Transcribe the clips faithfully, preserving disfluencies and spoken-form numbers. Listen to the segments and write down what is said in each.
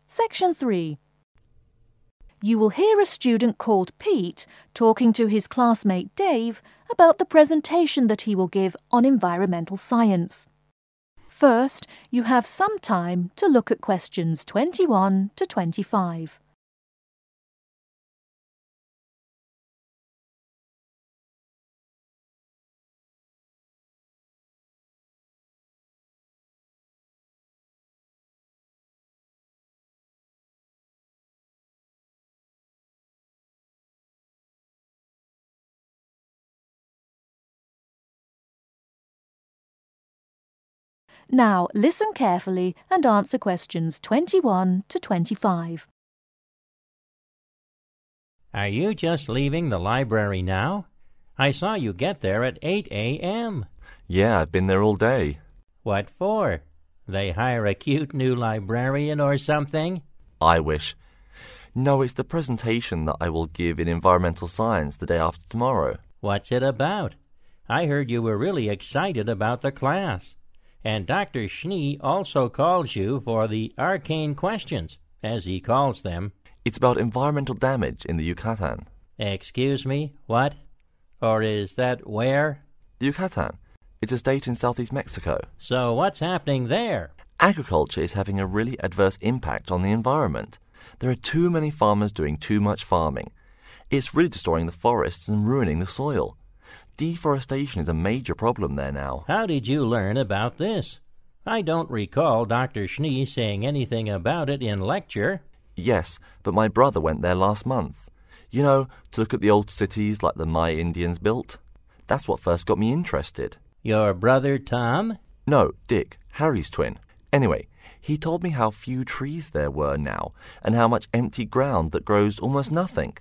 Section three. You will hear a student called Pete talking to his classmate Dave about the presentation that he will give on environmental science. First, you have some time to look at questions twenty-one to twenty-five. Now, listen carefully and answer questions twenty-one to twenty-five. Are you just leaving the library now? I saw you get there at eight a m Yeah, I've been there all day. What for? They hire a cute new librarian or something? I wish. No, it's the presentation that I will give in environmental science the day after tomorrow. What's it about? I heard you were really excited about the class. And Doctor Schnee also calls you for the arcane questions, as he calls them. It's about environmental damage in the Yucatan. Excuse me, what? Or is that where? The Yucatan. It's a state in southeast Mexico. So what's happening there? Agriculture is having a really adverse impact on the environment. There are too many farmers doing too much farming. It's really destroying the forests and ruining the soil. Deforestation is a major problem there now. How did you learn about this? I don't recall Doctor Schnee saying anything about it in lecture. Yes, but my brother went there last month. You know, to look at the old cities like the Maya Indians built. That's what first got me interested. Your brother Tom? No, Dick, Harry's twin. Anyway, he told me how few trees there were now and how much empty ground that grows almost nothing.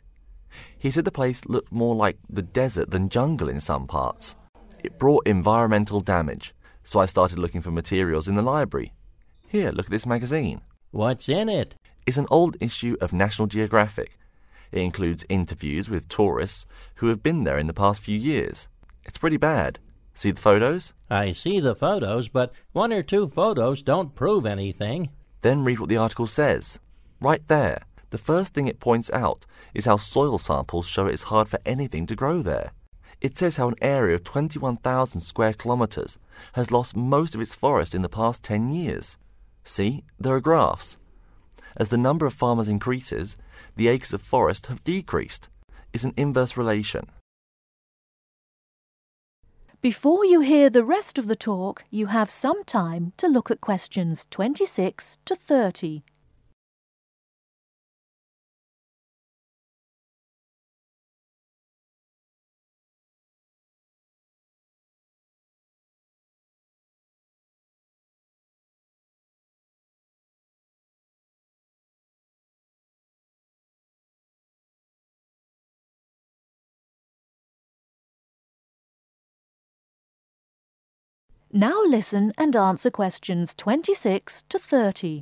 He said the place looked more like the desert than jungle in some parts. It brought environmental damage, so I started looking for materials in the library. Here, look at this magazine. What's in it? It's an old issue of National Geographic. It includes interviews with tourists who have been there in the past few years. It's pretty bad. See the photos? I see the photos, but one or two photos don't prove anything. Then read what the article says. Right there. The first thing it points out is how soil samples show it's hard for anything to grow there. It says how an area of twenty-one thousand square kilometres has lost most of its forest in the past ten years. See, there are graphs. As the number of farmers increases, the acres of forest have decreased. It's an inverse relation. Before you hear the rest of the talk, you have some time to look at questions twenty-six to thirty. Now listen and answer questions twenty-six to thirty.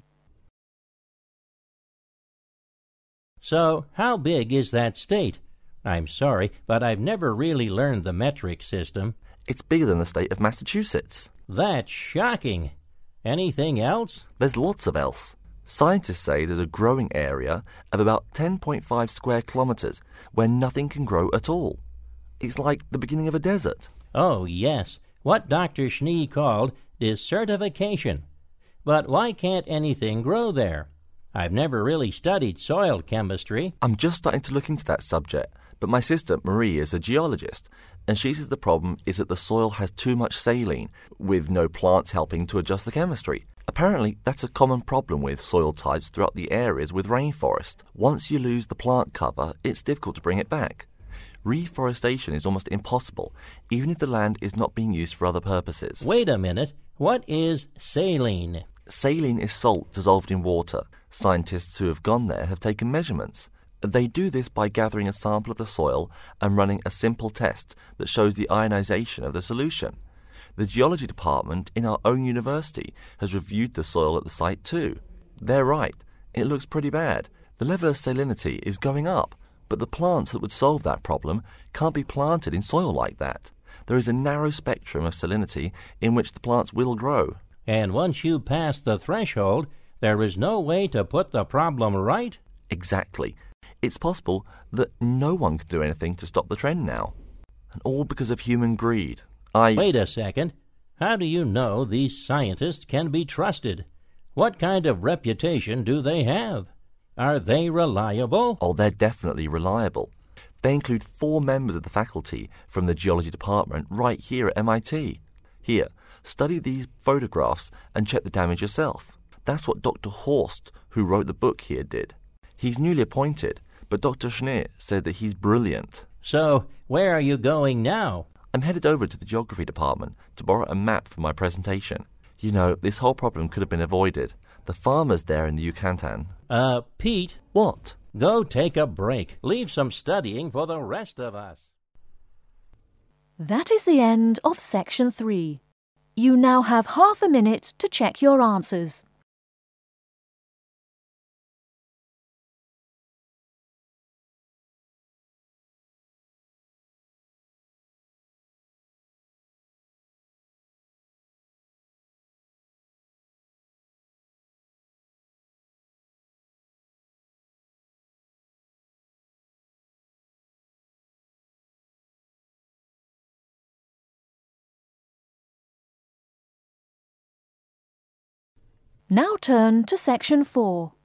So, how big is that state? I'm sorry, but I've never really learned the metric system. It's bigger than the state of Massachusetts. That's shocking. Anything else? There's lots of else. Scientists say there's a growing area of about ten point five square kilometres where nothing can grow at all. It's like the beginning of a desert. Oh, yes. What Doctor Schnee called desertification. But why can't anything grow there? I've never really studied soil chemistry. I'm just starting to look into that subject, but my sister Marie is a geologist, and she says the problem is that the soil has too much saline, with no plants helping to adjust the chemistry. Apparently, that's a common problem with soil types throughout the areas with rainforest. Once you lose the plant cover, it's difficult to bring it back. Reforestation is almost impossible, even if the land is not being used for other purposes. Wait a minute. What is saline? Saline is salt dissolved in water. Scientists who have gone there have taken measurements. They do this by gathering a sample of the soil and running a simple test that shows the ionization of the solution. The geology department in our own university has reviewed the soil at the site too. They're right. It looks pretty bad. The level of salinity is going up. But the plants that would solve that problem can't be planted in soil like that. There is a narrow spectrum of salinity in which the plants will grow. And once you pass the threshold, There is no way to put the problem right? Exactly. It's possible that no one can do anything to stop the trend now. And all because of human greed. I... Wait a second. How do you know these scientists can be trusted? What kind of reputation do they have? Are they reliable? Oh, they're definitely reliable. They include four members of the faculty from the geology department right here at M I T. Here, study these photographs and check the damage yourself. That's what Doctor Horst, who wrote the book here, did. He's newly appointed, but Doctor Schneer said that he's brilliant. So, where are you going now? I'm headed over to the geography department to borrow a map for my presentation. You know, this whole problem could have been avoided. The farmers there in the Yucatan... Uh, Pete? What? Go take a break. Leave some studying for the rest of us. That is the end of section three. You now have half a minute to check your answers. Now turn to section four.